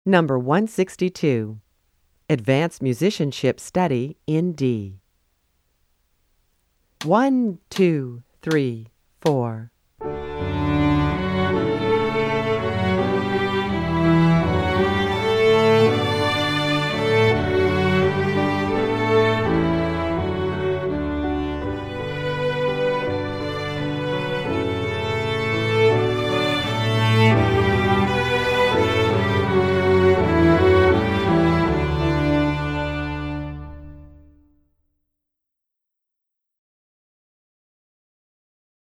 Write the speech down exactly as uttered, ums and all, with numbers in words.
Number one sixty-two. Advanced Musicianship Study in D. One, two, three, four.